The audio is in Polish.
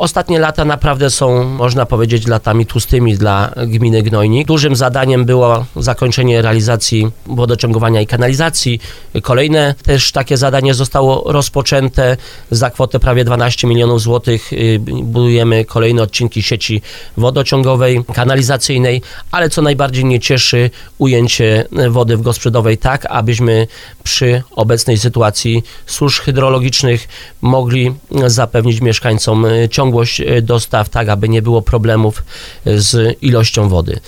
Ostatnie lata naprawdę są, można powiedzieć, latami tłustymi dla gminy Gnojnik. Dużym zadaniem było zakończenie realizacji wodociągowania i kanalizacji. Kolejne też takie zadanie zostało rozpoczęte za kwotę prawie 12 milionów złotych. Budujemy kolejne odcinki sieci wodociągowej, kanalizacyjnej, ale co najbardziej mnie cieszy, ujęcie wody w Gosprzydowej tak, abyśmy przy obecnej sytuacji susz hydrologicznych mogli zapewnić mieszkańcom ciągłość dostaw, tak aby nie było problemów z ilością wody.